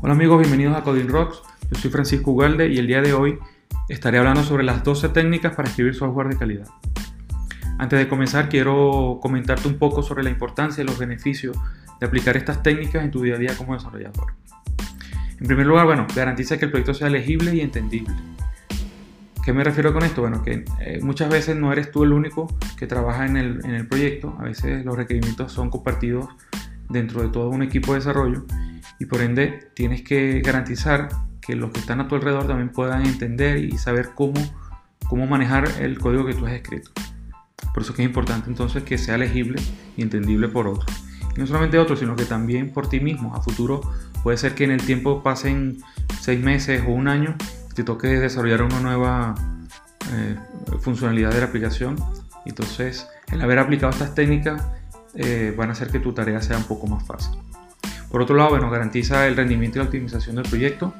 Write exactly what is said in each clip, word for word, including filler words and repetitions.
Hola amigos, bienvenidos a Coding Rocks. Yo soy Francisco Ugalde y el día de hoy estaré hablando sobre las doce técnicas para escribir software de calidad. Antes de comenzar, quiero comentarte un poco sobre la importancia y los beneficios de aplicar estas técnicas en tu día a día como desarrollador. En primer lugar, bueno, garantiza que el proyecto sea legible y entendible. ¿Qué me refiero con esto? Bueno, que eh, muchas veces no eres tú el único que trabaja en el, en el proyecto. A veces los requerimientos son compartidos dentro de todo un equipo de desarrollo y por ende tienes que garantizar que los que están a tu alrededor también puedan entender y saber cómo, cómo manejar el código que tú has escrito. Por eso es que es importante entonces que sea legible y entendible por otros. Y no solamente otros, sino que también por ti mismo. A futuro puede ser que en el tiempo pasen seis meses o un año y te toque desarrollar una nueva eh, funcionalidad de la aplicación. Entonces, el haber aplicado estas técnicas eh, van a hacer que tu tarea sea un poco más fácil. Por otro lado, bueno, garantiza el rendimiento y la optimización del proyecto.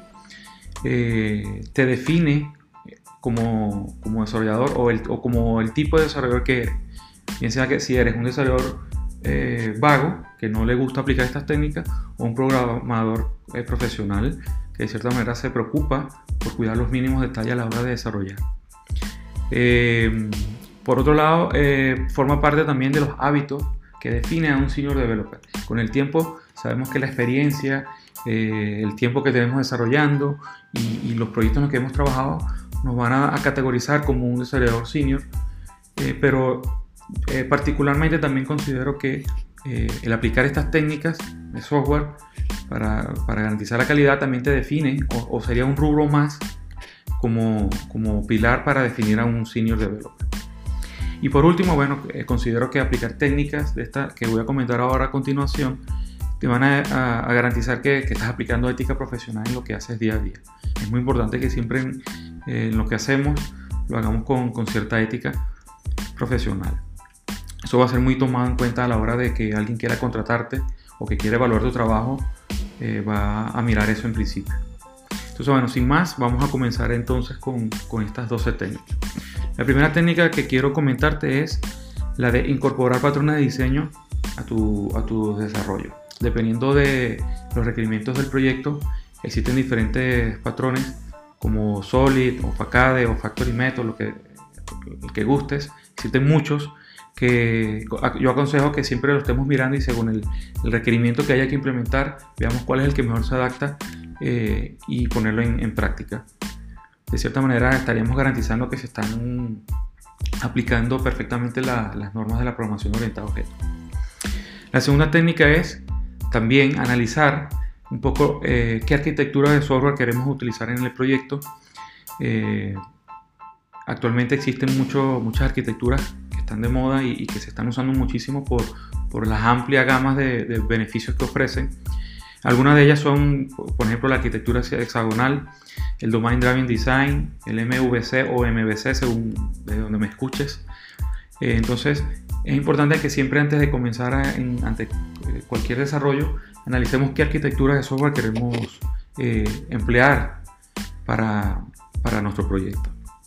Eh, te define como, como desarrollador o, el, o como el tipo de desarrollador que eres. Bien sea que si eres un desarrollador eh, vago, que no le gusta aplicar estas técnicas, o un programador eh, profesional que de cierta manera se preocupa por cuidar los mínimos detalles a la hora de desarrollar. Eh, por otro lado, eh, forma parte también de los hábitos que define a un senior developer. Con el tiempo sabemos que la experiencia, eh, el tiempo que tenemos desarrollando y, y los proyectos en los que hemos trabajado nos van a, a categorizar como un desarrollador senior, eh, pero eh, particularmente también considero que eh, el aplicar estas técnicas de software para, para garantizar la calidad también te define o, o sería un rubro más como, como pilar para definir a un senior developer. Y por último, bueno, eh, considero que aplicar técnicas de esta que voy a comentar ahora a continuación te van a, a, a garantizar que, que estás aplicando ética profesional en lo que haces día a día. Es muy importante que siempre en, eh, en lo que hacemos lo hagamos con, con cierta ética profesional. Eso va a ser muy tomado en cuenta a la hora de que alguien quiera contratarte o que quiera evaluar tu trabajo, eh, va a mirar eso en principio. Entonces, bueno, sin más, vamos a comenzar entonces con, con estas doce técnicas. La primera técnica que quiero comentarte es la de incorporar patrones de diseño a tu, a tu desarrollo. Dependiendo de los requerimientos del proyecto, existen diferentes patrones como Solid o Facade o Factory Method, lo que, el que gustes. Existen muchos que yo aconsejo que siempre lo estemos mirando y según el, el requerimiento que haya que implementar, veamos cuál es el que mejor se adapta eh, y ponerlo en, en práctica. De cierta manera estaríamos garantizando que se están aplicando perfectamente la, las normas de la programación orientada a objetos. La segunda técnica es también analizar un poco eh, qué arquitectura de software queremos utilizar en el proyecto. Eh, actualmente existen mucho, muchas arquitecturas que están de moda y, y que se están usando muchísimo por, por las amplias gamas de, de beneficios que ofrecen. Algunas de ellas son, por ejemplo, la arquitectura hexagonal, el Domain Driven Design, el M V C o M V C, según de donde me escuches. Eh, entonces, es importante que siempre antes de comenzar a, en, ante cualquier desarrollo, analicemos qué arquitectura de software queremos eh, emplear para, para nuestro proyecto.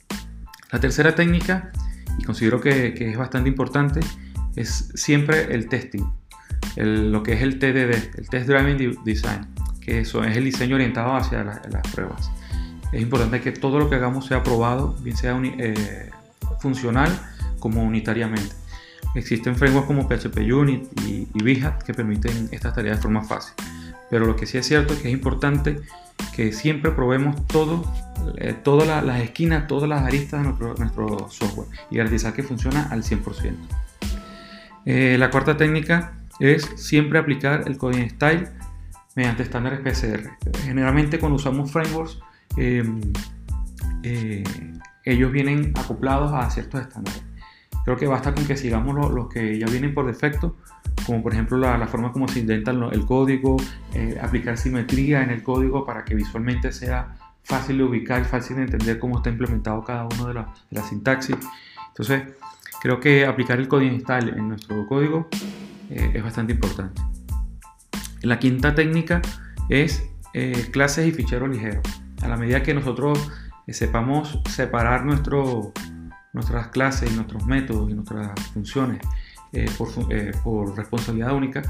La tercera técnica, y considero que, que es bastante importante, es siempre el testing. El, lo que es el T D D, el Test Driven Design, que eso es el diseño orientado hacia la, las pruebas. Es importante que todo lo que hagamos sea probado, bien sea uni, eh, funcional como unitariamente. Existen frameworks como P H P Unit y, y Behat que permiten estas tareas de forma fácil. Pero lo que sí es cierto es que es importante que siempre probemos todo, eh, todas la, las esquinas, todas las aristas de nuestro, nuestro software y garantizar que funciona al cien por ciento. Eh, la cuarta técnica es siempre aplicar el coding style mediante estándares P C R. Generalmente cuando usamos frameworks, eh, eh, ellos vienen acoplados a ciertos estándares. Creo que basta con que sigamos los, los que ya vienen por defecto, como por ejemplo la, la forma como se indenta el, el código, eh, aplicar simetría en el código para que visualmente sea fácil de ubicar y fácil de entender cómo está implementado cada uno de la, de la sintaxis. Entonces, creo que aplicar el coding style en nuestro código eh, es bastante importante. La quinta técnica es eh, clases y ficheros ligeros. A la medida que nosotros eh, sepamos separar nuestro, nuestras clases, nuestros métodos y nuestras funciones eh, por, eh, por responsabilidad única,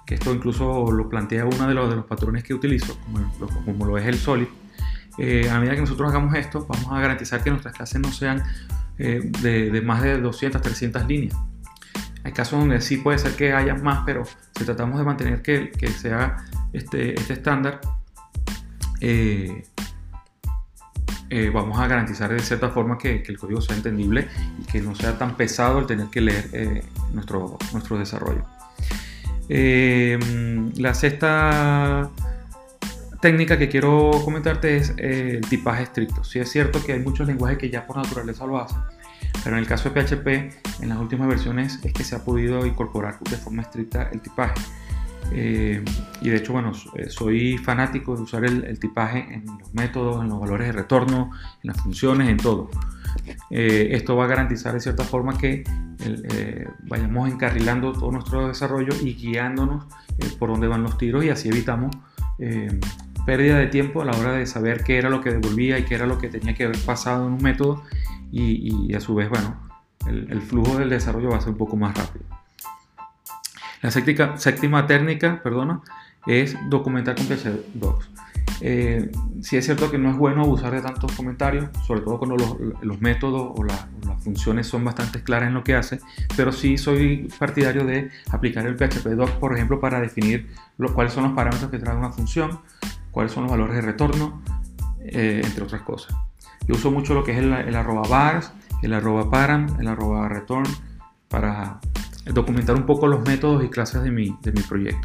que esto incluso lo plantea uno de los, de los patrones que utilizo, como lo, como lo es el Solid. Eh, a medida que nosotros hagamos esto, vamos a garantizar que nuestras clases no sean eh, de, de más de doscientas, trescientas líneas. Hay casos donde sí puede ser que haya más, pero si tratamos de mantener que, que sea este, este estándar, eh, eh, vamos a garantizar de cierta forma que, que el código sea entendible y que no sea tan pesado el tener que leer eh, nuestro, nuestro desarrollo. Eh, la sexta técnica que quiero comentarte es eh, el tipaje estricto. Sí es cierto que hay muchos lenguajes que ya por naturaleza lo hacen, pero en el caso de P H P, en las últimas versiones es que se ha podido incorporar de forma estricta el tipaje. Eh, y de hecho, bueno, soy fanático de usar el, el tipaje en los métodos, en los valores de retorno, en las funciones, en todo. Eh, esto va a garantizar de cierta forma que el, eh, vayamos encarrilando todo nuestro desarrollo y guiándonos eh, por dónde van los tiros, y así evitamos eh, pérdida de tiempo a la hora de saber qué era lo que devolvía y qué era lo que tenía que haber pasado en un método, y, y a su vez, bueno, el, el flujo del desarrollo va a ser un poco más rápido. La séptima, séptima técnica, perdona, es documentar con P H P Docs. Eh, sí es cierto que no es bueno abusar de tantos comentarios, sobre todo cuando los, los métodos o, la, o las funciones son bastante claras en lo que hace, pero sí soy partidario de aplicar el P H P Docs, por ejemplo, para definir lo, cuáles son los parámetros que trae una función, cuáles son los valores de retorno, eh, entre otras cosas. Yo uso mucho lo que es el, el arroba vars, el arroba param, el arroba return, para documentar un poco los métodos y clases de mi, de mi proyecto.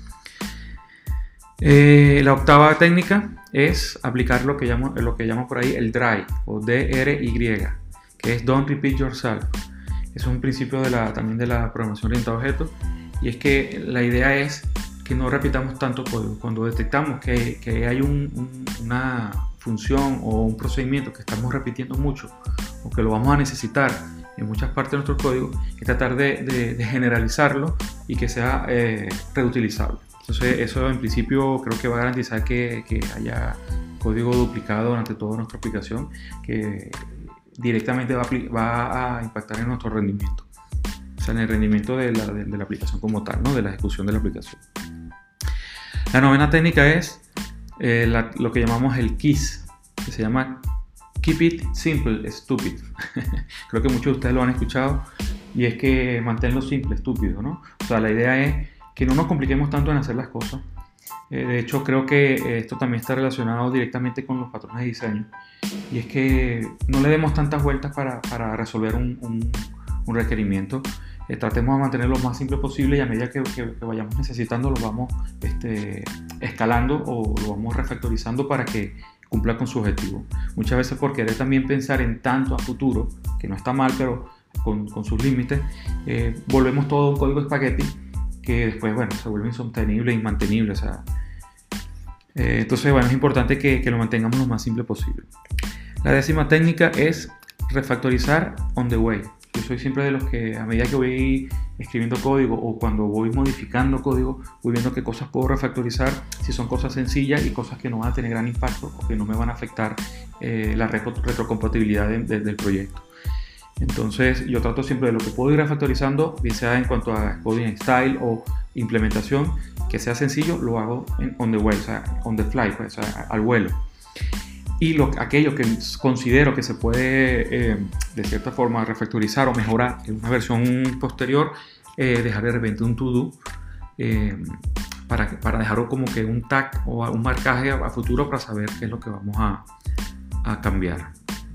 Eh, la octava técnica es aplicar lo que llamo, lo que llamo por ahí el D R Y o D R Y, que es Don't Repeat Yourself. Es un principio de la, también de la programación orientada a objetos, y es que la idea es que no repitamos tanto código. Cuando detectamos que, que hay un, un, una función o un procedimiento que estamos repitiendo mucho o que lo vamos a necesitar en muchas partes de nuestro código, es tratar de, de, de generalizarlo y que sea eh, reutilizable. Entonces eso en principio creo que va a garantizar que, que haya código duplicado durante toda nuestra aplicación, que directamente va a, va a impactar en nuestro rendimiento, o sea, en el rendimiento de la, de, de la aplicación como tal, ¿no? De la ejecución de la aplicación. La novena técnica es eh, la, lo que llamamos el KISS, que se llama Keep It Simple, Stupid. Creo que muchos de ustedes lo han escuchado, y es que manténlo simple, estúpido, ¿no? O sea, la idea es que no nos compliquemos tanto en hacer las cosas. Eh, de hecho, creo que eh, esto también está relacionado directamente con los patrones de diseño, y es que no le demos tantas vueltas para, para resolver un, un, un requerimiento. Eh, tratemos de mantenerlo lo más simple posible, y a medida que, que, que vayamos necesitando lo vamos este, escalando o lo vamos refactorizando para que cumpla con su objetivo. Muchas veces por querer también pensar en tanto a futuro, que no está mal, pero con, con sus límites, eh, volvemos todo un código espagueti que después, bueno, se vuelve insostenible e inmantenible. O sea, eh, entonces, bueno, es importante que, que lo mantengamos lo más simple posible. La décima técnica es refactorizar on the way. Yo soy siempre de los que, a medida que voy escribiendo código o cuando voy modificando código, voy viendo qué cosas puedo refactorizar, si son cosas sencillas y cosas que no van a tener gran impacto o que no me van a afectar eh, la retro retrocompatibilidad de, de, del proyecto. Entonces yo trato siempre de lo que puedo ir refactorizando, bien sea en cuanto a coding style o implementación, que sea sencillo, lo hago en on the way, o sea, on the fly, pues, o sea, al vuelo. Y lo, aquello que considero que se puede eh, de cierta forma refactorizar o mejorar en una versión posterior, eh, dejar de repente un to-do eh, para, para dejar como que un tag o un marcaje a, a futuro para saber qué es lo que vamos a, a cambiar.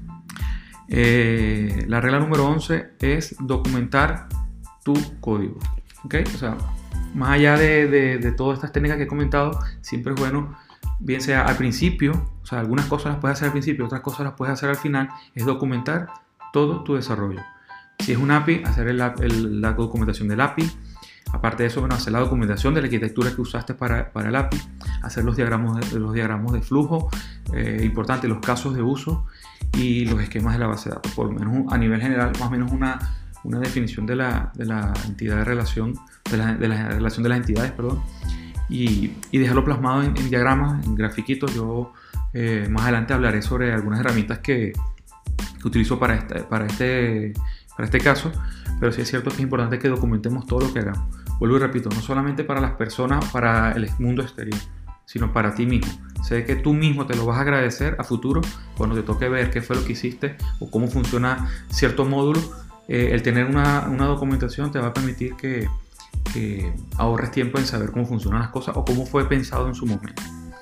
Eh, la regla número once es documentar tu código, ¿okay? O sea, más allá de, de, de todas estas técnicas que he comentado, siempre es bueno, bien sea al principio, o sea, algunas cosas las puedes hacer al principio, otras cosas las puedes hacer al final, es documentar todo tu desarrollo. Si es un A P I, hacer el, el, la documentación del A P I. Aparte de eso, bueno, hacer la documentación de la arquitectura que usaste para, para el A P I, hacer los diagramas de, los diagramas de flujo, eh, importante, los casos de uso y los esquemas de la base de datos, por lo menos a nivel general, más o menos una, una definición de la, de la entidad de relación, de la, de la relación de las entidades, perdón, y, y dejarlo plasmado en, en diagramas, en grafiquitos. Yo eh, más adelante hablaré sobre algunas herramientas que, que utilizo para este, para, este, para este caso, pero sí es cierto que es importante que documentemos todo lo que hagamos. Vuelvo y repito, no solamente para las personas, para el mundo exterior, sino para ti mismo. Sé que tú mismo te lo vas a agradecer a futuro cuando te toque ver qué fue lo que hiciste o cómo funciona cierto módulo. Eh, el tener una, una documentación te va a permitir que, que ahorres tiempo en saber cómo funcionan las cosas o cómo fue pensado en su momento.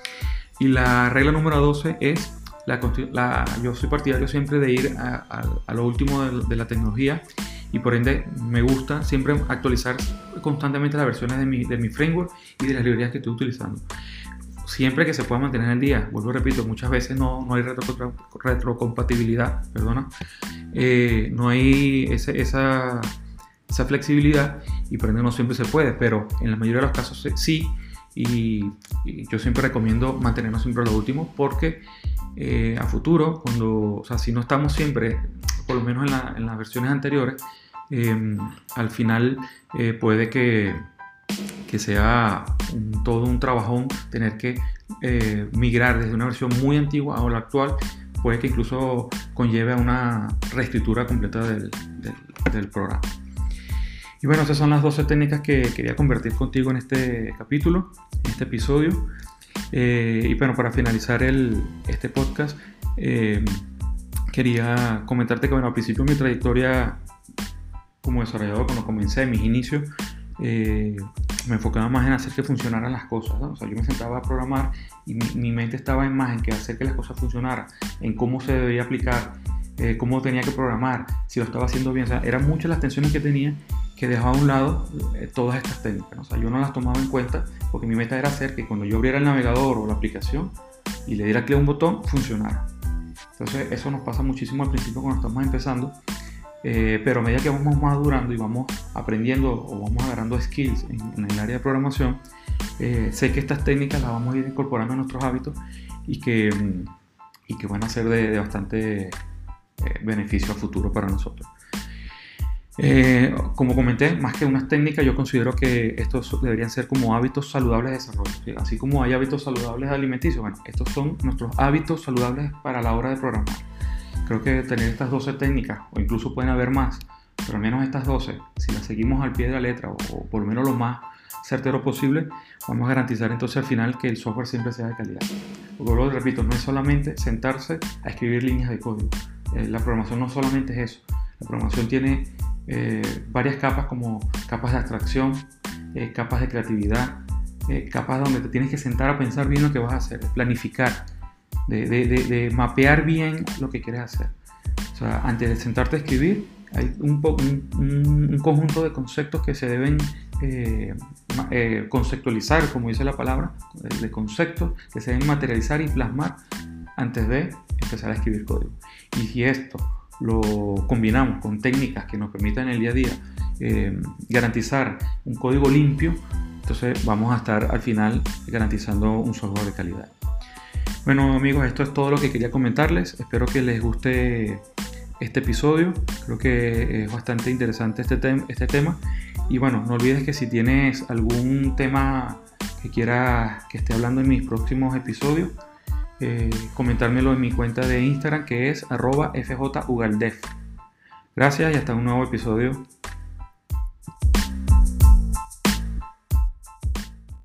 Y la regla número doce es, la, la, yo soy partidario siempre de ir a, a, a lo último de, de la tecnología, y por ende me gusta siempre actualizar constantemente las versiones de mi, de mi framework y de las librerías que estoy utilizando. Siempre que se pueda mantener al día. Vuelvo y repito, muchas veces no, no hay retro, retrocompatibilidad, perdona, eh, no hay ese, esa, esa flexibilidad, y por ende no siempre se puede, pero en la mayoría de los casos sí, y, y yo siempre recomiendo mantenernos siempre a lo último, porque eh, a futuro, cuando, o sea, si no estamos siempre, por lo menos en, la, en las versiones anteriores, eh, al final eh, puede que que sea un, todo un trabajón tener que eh, migrar desde una versión muy antigua a la actual. Puede que incluso conlleve a una reescritura completa del, del, del programa. Y bueno, esas son las doce técnicas que quería compartir contigo en este capítulo, en este episodio. Eh, y bueno, para finalizar el, este podcast, eh, quería comentarte que bueno, al principio de mi trayectoria como desarrollador, cuando comencé mis inicios, eh, me enfocaba más en hacer que funcionaran las cosas, ¿no? O sea, yo me sentaba a programar y mi, mi mente estaba en más en que hacer que las cosas funcionaran, en cómo se debía aplicar, eh, cómo tenía que programar, si lo estaba haciendo bien. O sea, eran muchas las tensiones que tenía que dejaba a un lado eh, todas estas técnicas, ¿no? O sea, yo no las tomaba en cuenta porque mi meta era hacer que cuando yo abriera el navegador o la aplicación y le diera clic a un botón, funcionara. Entonces, eso nos pasa muchísimo al principio cuando estamos empezando. Eh, pero a medida que vamos madurando y vamos aprendiendo o vamos agarrando skills en, en el área de programación, eh, sé que estas técnicas las vamos a ir incorporando a nuestros hábitos y que, y que van a ser de, de bastante eh, beneficio a futuro para nosotros. Eh, como comenté, más que unas técnicas, yo considero que estos deberían ser como hábitos saludables de desarrollo, ¿sí? Así como hay hábitos saludables alimenticios, bueno, estos son nuestros hábitos saludables para la hora de programar. Creo que tener estas doce técnicas, o incluso pueden haber más, pero al menos estas doce, si las seguimos al pie de la letra, o, o por lo menos lo más certero posible, vamos a garantizar entonces al final que el software siempre sea de calidad. Porque lo repito, no es solamente sentarse a escribir líneas de código. Eh, la programación no solamente es eso. La programación tiene eh, varias capas, como capas de abstracción, eh, capas de creatividad, eh, capas donde te tienes que sentar a pensar bien lo que vas a hacer, planificar. De, de, de, de mapear bien lo que quieres hacer. O sea, antes de sentarte a escribir, hay un, un, un conjunto de conceptos que se deben eh, eh, conceptualizar, como dice la palabra, de conceptos que se deben materializar y plasmar antes de empezar a escribir código. Y si esto lo combinamos con técnicas que nos permitan en el día a día eh, garantizar un código limpio, entonces vamos a estar al final garantizando un software de calidad. Bueno, amigos, esto es todo lo que quería comentarles. Espero que les guste este episodio. Creo que es bastante interesante este, te- este tema. Y bueno, no olvides que si tienes algún tema que quieras que esté hablando en mis próximos episodios, eh, comentármelo en mi cuenta de Instagram, que es arroba fjugaldef. Gracias y hasta un nuevo episodio